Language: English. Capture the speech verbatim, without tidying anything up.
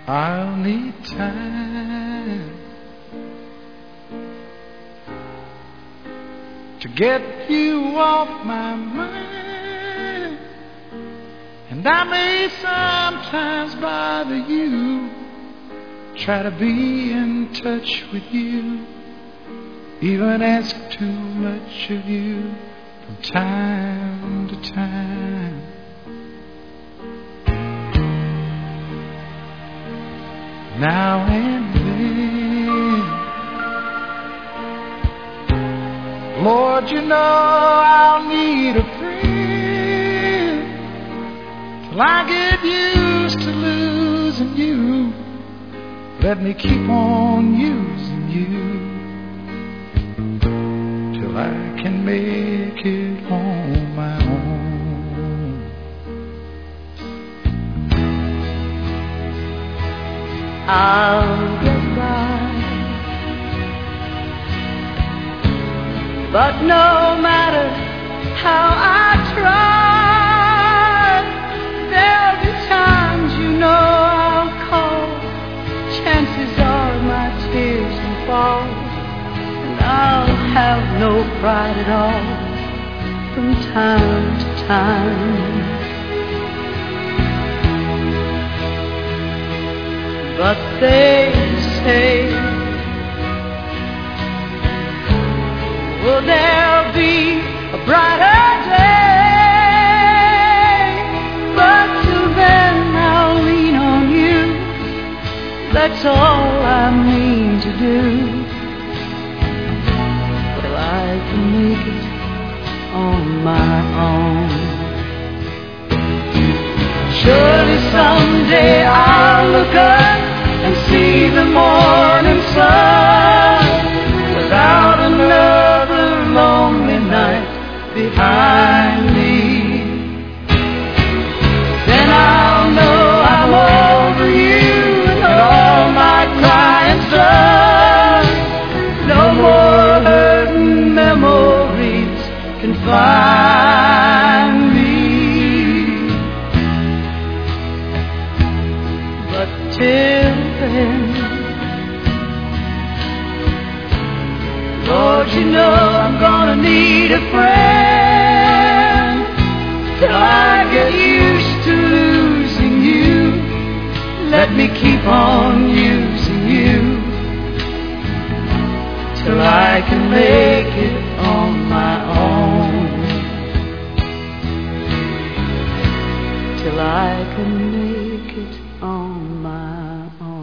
I'll need time to get you off my mind, and I may sometimes bother you, try to be in touch with you, even ask too much of you from time to time. Now and then, Lord, you know I'll need a friend till I get used to losing you. Let me keep on using you till I can make it on my own. I'll get by, but no matter how I try, there'll be times you know I'll call. Chances are my tears will fall, and I'll have no pride at all from time to time. But they say, will there be a brighter day? But till then I'll lean on you. That's all I mean to do, till I can make it on my own. Surely someday I'll look up and see the morning sun without another lonely night behind me. Then I'll know I'm over you and all my crying's done. No more hurting memories can find me. But till then, Lord, you know I'm gonna need a friend till I get used to losing you. Let me keep on using you till I can make it on my own. Till I can make it on my own.